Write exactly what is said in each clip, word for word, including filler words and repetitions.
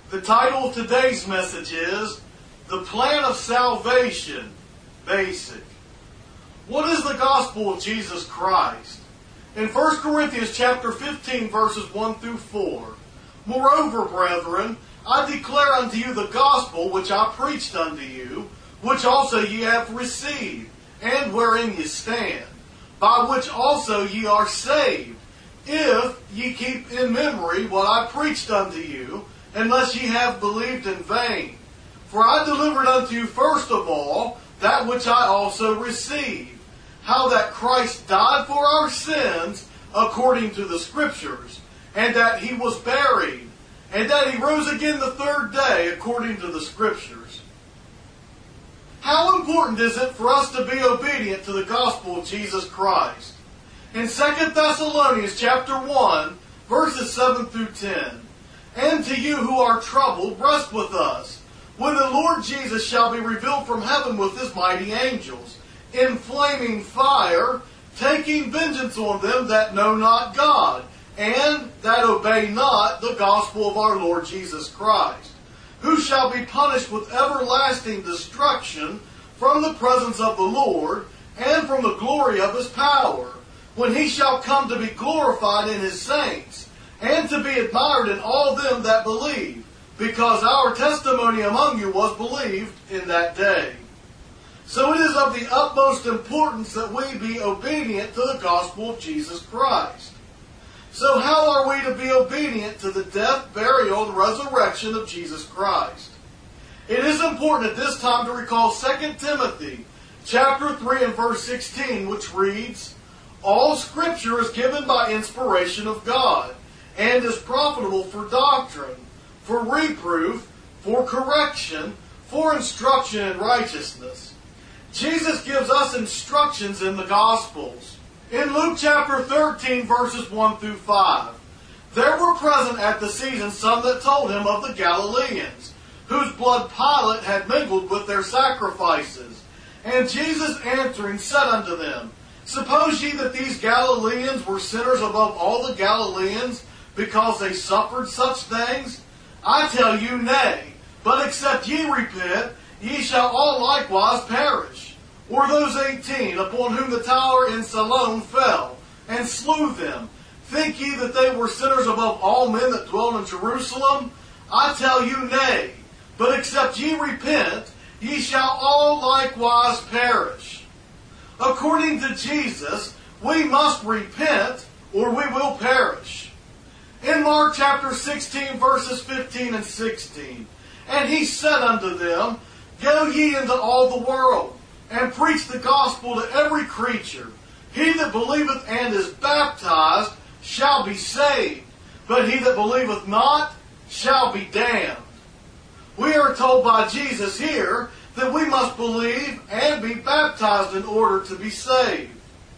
The title of today's message is The Plan of Salvation, Basic. What is the gospel of Jesus Christ? In First Corinthians chapter fifteen, verses one through four, Moreover, brethren, I declare unto you the gospel which I preached unto you, which also ye have received, and wherein ye stand, by which also ye are saved, if ye keep in memory what I preached unto you, unless ye have believed in vain. For I delivered unto you first of all that which I also received, how that Christ died for our sins according to the Scriptures, and that he was buried, and that he rose again the third day according to the Scriptures. How important is it for us to be obedient to the gospel of Jesus Christ? In Second Thessalonians chapter one, verses seven through ten, And to you who are troubled, rest with us, when the Lord Jesus shall be revealed from heaven with his mighty angels, in flaming fire, taking vengeance on them that know not God, and that obey not the gospel of our Lord Jesus Christ, who shall be punished with everlasting destruction from the presence of the Lord, and from the glory of his power, when he shall come to be glorified in his saints, and to be admired in all them that believe, because our testimony among you was believed in that day. So it is of the utmost importance that we be obedient to the gospel of Jesus Christ. So how are we to be obedient to the death, burial, and resurrection of Jesus Christ? It is important at this time to recall Second Timothy chapter three and verse sixteen, which reads, All Scripture is given by inspiration of God, and is profitable for doctrine, for reproof, for correction, for instruction in righteousness. Jesus gives us instructions in the Gospels. In Luke chapter thirteen, verses one through five, there were present at the season some that told him of the Galileans, whose blood Pilate had mingled with their sacrifices. And Jesus answering said unto them, Suppose ye that these Galileans were sinners above all the Galileans, because they suffered such things? I tell you, nay, but except ye repent, ye shall all likewise perish. Or those eighteen, upon whom the tower in Siloam fell, and slew them, think ye that they were sinners above all men that dwell in Jerusalem? I tell you, nay, but except ye repent, ye shall all likewise perish. According to Jesus, we must repent, or we will perish. In Mark chapter sixteen, verses fifteen and sixteen, And he said unto them, Go ye into all the world, and preach the gospel to every creature. He that believeth and is baptized shall be saved, but he that believeth not shall be damned. We are told by Jesus here that we must believe and be baptized in order to be saved.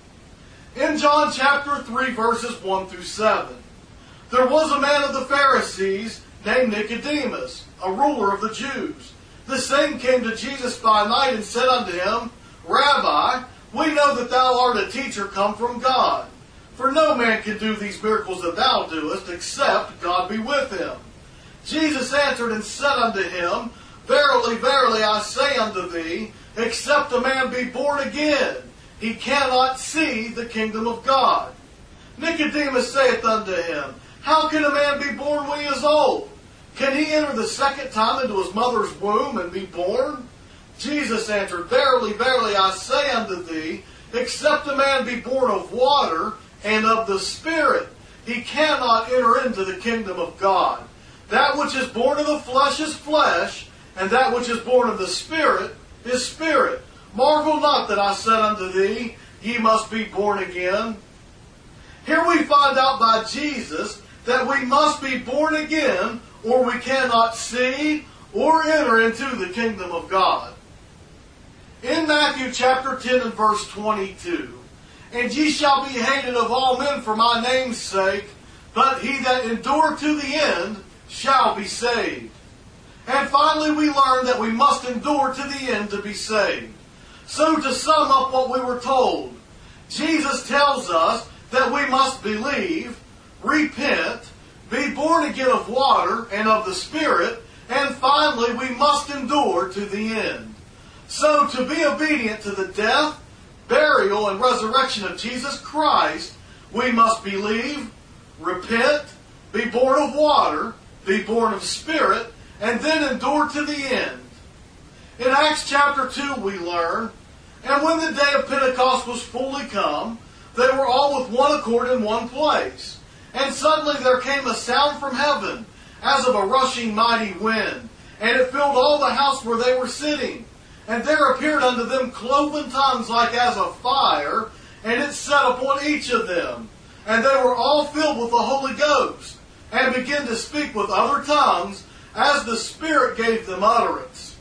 In John chapter three, verses one through seven, there was a man of the Pharisees named Nicodemus, a ruler of the Jews. The same came to Jesus by night and said unto him, Rabbi, we know that thou art a teacher come from God. For no man can do these miracles that thou doest, except God be with him. Jesus answered and said unto him, Verily, verily, I say unto thee, except a man be born again, he cannot see the kingdom of God. Nicodemus saith unto him, How can a man be born when he is old? Can he enter the second time into his mother's womb and be born? Jesus answered, Verily, verily, I say unto thee, except a man be born of water and of the Spirit, he cannot enter into the kingdom of God. That which is born of the flesh is flesh, and that which is born of the Spirit is spirit. Marvel not that I said unto thee, Ye must be born again. Here we find out by Jesus that we must be born again, or we cannot see or enter into the kingdom of God. In Matthew chapter ten and verse twenty-two, And ye shall be hated of all men for my name's sake, but he that endureth to the end shall be saved. And finally we learn that we must endure to the end to be saved. So to sum up what we were told, Jesus tells us that we must believe, repent, be born again of water and of the Spirit, and finally we must endure to the end. So to be obedient to the death, burial, and resurrection of Jesus Christ, we must believe, repent, be born of water, be born of Spirit, and then endure to the end. In Acts chapter two we learn, and when the day of Pentecost was fully come, they were all with one accord in one place. And suddenly there came a sound from heaven, as of a rushing mighty wind, and it filled all the house where they were sitting. And there appeared unto them cloven tongues like as of fire, and it sat upon each of them. And they were all filled with the Holy Ghost, and began to speak with other tongues, as the Spirit gave them utterance.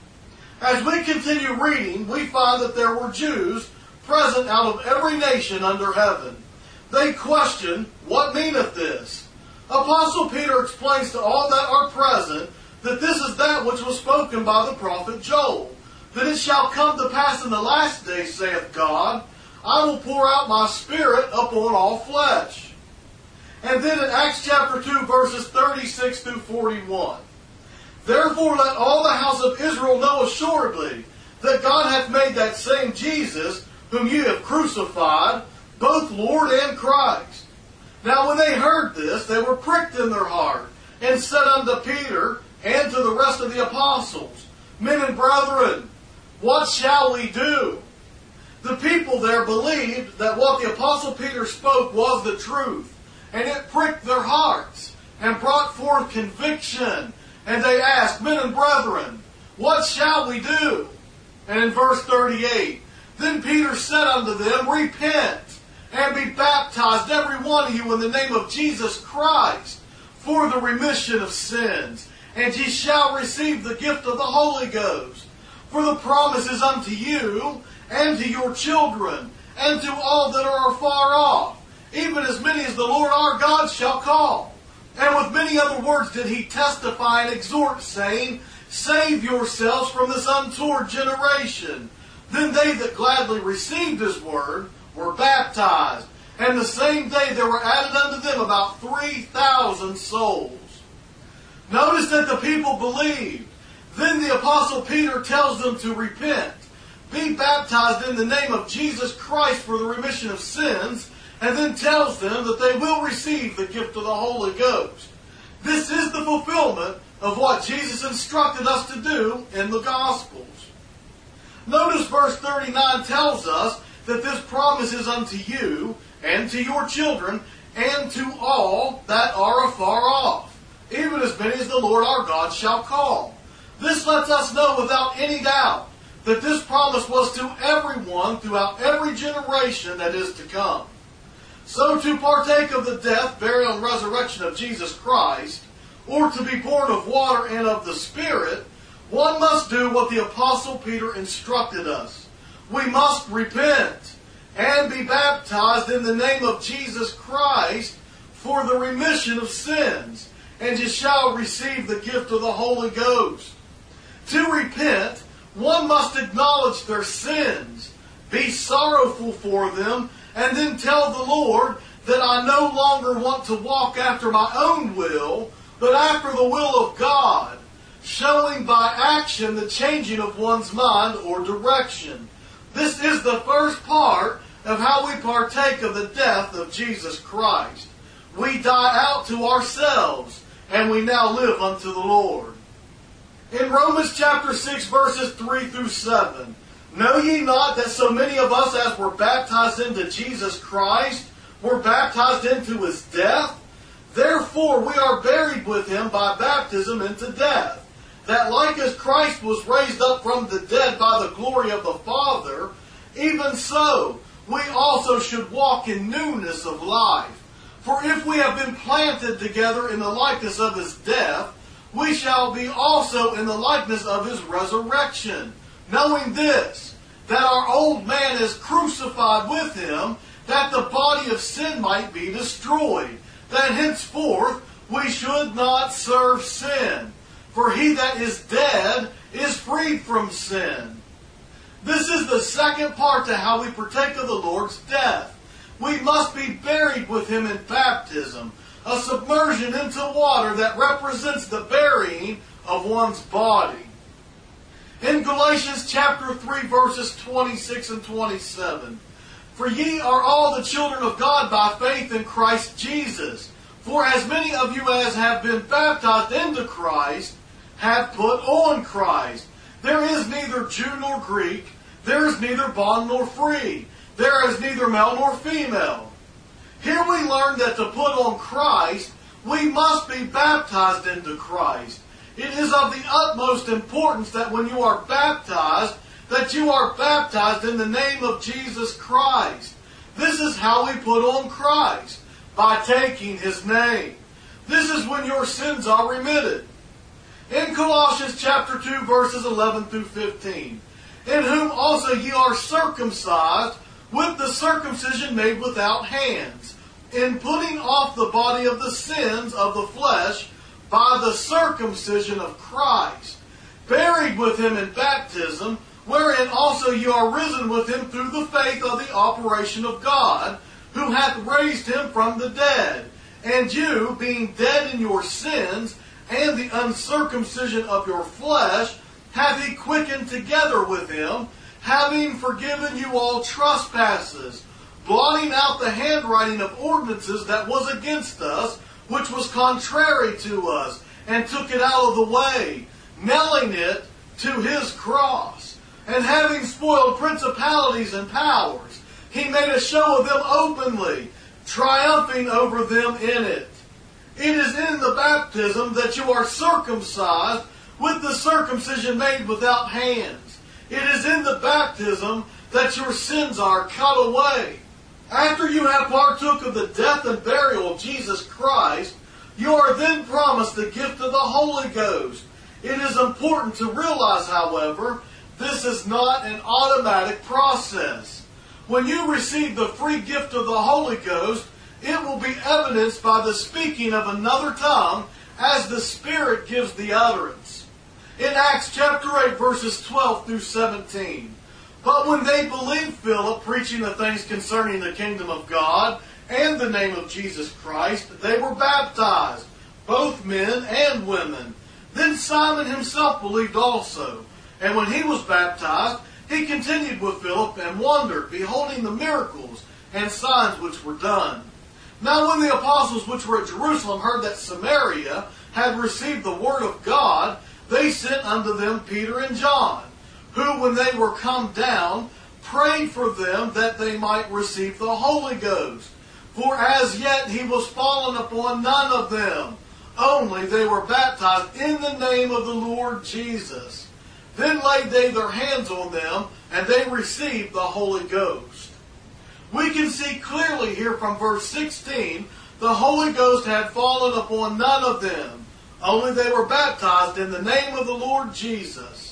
As we continue reading, we find that there were Jews present out of every nation under heaven. They question, what meaneth this? Apostle Peter explains to all that are present that this is that which was spoken by the prophet Joel, that it shall come to pass in the last days, saith God, I will pour out my Spirit upon all flesh. And then in Acts chapter two, verses thirty-six through forty-one, therefore let all the house of Israel know assuredly that God hath made that same Jesus, whom ye have crucified, both Lord and Christ. Now when they heard this, they were pricked in their heart, and said unto Peter and to the rest of the apostles, Men and brethren, what shall we do? The people there believed that what the apostle Peter spoke was the truth, and it pricked their hearts, and brought forth conviction. And they asked, Men and brethren, what shall we do? And in verse thirty-eight, Then Peter said unto them, Repent, and be baptized every one of you in the name of Jesus Christ, for the remission of sins, and ye shall receive the gift of the Holy Ghost. For the promise is unto you, and to your children, and to all that are afar off, even as many as the Lord our God shall call. And with many other words did he testify and exhort, saying, Save yourselves from this untoward generation. Then they that gladly received his word were baptized, and the same day there were added unto them about three thousand souls. Notice that the people believed. Then the apostle Peter tells them to repent, be baptized in the name of Jesus Christ for the remission of sins, and then tells them that they will receive the gift of the Holy Ghost. This is the fulfillment of what Jesus instructed us to do in the Gospels. Notice verse thirty-nine tells us that this promise is unto you, and to your children, and to all that are afar off, even as many as the Lord our God shall call. This lets us know without any doubt that this promise was to everyone throughout every generation that is to come. So to partake of the death, burial, and resurrection of Jesus Christ, or to be born of water and of the Spirit, one must do what the Apostle Peter instructed us. We must repent and be baptized in the name of Jesus Christ for the remission of sins, and ye shall receive the gift of the Holy Ghost. To repent, one must acknowledge their sins, be sorrowful for them, and then tell the Lord that I no longer want to walk after my own will, but after the will of God, showing by action the changing of one's mind or direction. This is the first part of how we partake of the death of Jesus Christ. We die out to ourselves, and we now live unto the Lord. In Romans chapter six, verses three through seven, Know ye not that so many of us as were baptized into Jesus Christ were baptized into his death? Therefore we are buried with him by baptism into death, that like as Christ was raised up from the dead by the glory of the Father, even so we also should walk in newness of life. For if we have been planted together in the likeness of his death, we shall be also in the likeness of his resurrection, knowing this, that our old man is crucified with him, that the body of sin might be destroyed, that henceforth we should not serve sin. For he that is dead is freed from sin. This is the second part to how we partake of the Lord's death. We must be buried with him in baptism, a submersion into water that represents the burying of one's body. In Galatians chapter three, verses twenty-six and twenty-seven, "For ye are all the children of God by faith in Christ Jesus. For as many of you as have been baptized into Christ have put on Christ. There is neither Jew nor Greek, there is neither bond nor free, there is neither male nor female." Here we learn that to put on Christ, we must be baptized into Christ. It is of the utmost importance that when you are baptized, that you are baptized in the name of Jesus Christ. This is how we put on Christ, by taking His name. This is when your sins are remitted. In Colossians chapter two, verses eleven through fifteen, "In whom also ye are circumcised with the circumcision made without hands, in putting off the body of the sins of the flesh by the circumcision of Christ, buried with Him in baptism, wherein also ye are risen with Him through the faith of the operation of God, who hath raised Him from the dead. And you, being dead in your sins, and the uncircumcision of your flesh, hath He quickened together with Him, having forgiven you all trespasses, blotting out the handwriting of ordinances that was against us, which was contrary to us, and took it out of the way, nailing it to His cross. And having spoiled principalities and powers, He made a show of them openly, triumphing over them in it. It is in the baptism that you are circumcised with the circumcision made without hands. It is in the baptism that your sins are cut away. After you have partook of the death and burial of Jesus Christ, you are then promised the gift of the Holy Ghost. It is important to realize, however, this is not an automatic process. When you receive the free gift of the Holy Ghost, it will be evidenced by the speaking of another tongue as the Spirit gives the utterance. In Acts chapter eight, verses twelve through seventeen, "But when they believed Philip preaching the things concerning the kingdom of God and the name of Jesus Christ, they were baptized, both men and women. Then Simon himself believed also. And when he was baptized, he continued with Philip and wondered, beholding the miracles and signs which were done. Now when the apostles which were at Jerusalem heard that Samaria had received the word of God, they sent unto them Peter and John, who, when they were come down, prayed for them that they might receive the Holy Ghost. For as yet he was fallen upon none of them, only they were baptized in the name of the Lord Jesus. Then laid they their hands on them, and they received the Holy Ghost." We can see clearly here from verse sixteen, the Holy Ghost had fallen upon none of them, only they were baptized in the name of the Lord Jesus.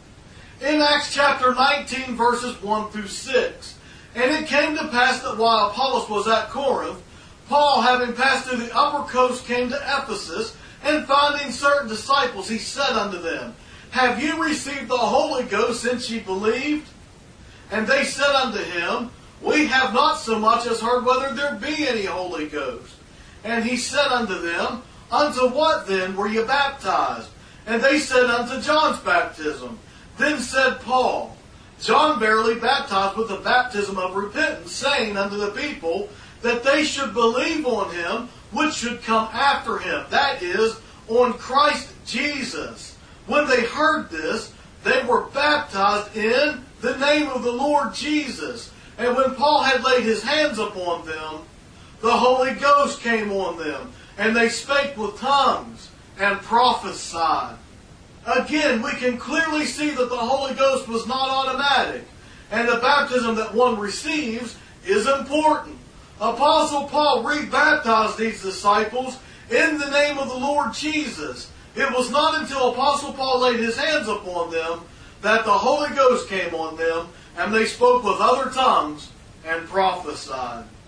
In Acts chapter nineteen, verses one through six, "And it came to pass that while Apollos was at Corinth, Paul, having passed through the upper coast, came to Ephesus, and finding certain disciples, he said unto them, Have you received the Holy Ghost since ye believed? And they said unto him, We have not so much as heard whether there be any Holy Ghost. And he said unto them, Unto what then were ye baptized? And they said, Unto John's baptism. Then said Paul, John verily baptized with the baptism of repentance, saying unto the people that they should believe on him which should come after him, that is, on Christ Jesus. When they heard this, they were baptized in the name of the Lord Jesus. And when Paul had laid his hands upon them, the Holy Ghost came on them, and they spake with tongues and prophesied. Again, we can clearly see that the Holy Ghost was not automatic, and the baptism that one receives is important. Apostle Paul rebaptized these disciples in the name of the Lord Jesus. It was not until Apostle Paul laid his hands upon them that the Holy Ghost came on them, and they spoke with other tongues and prophesied.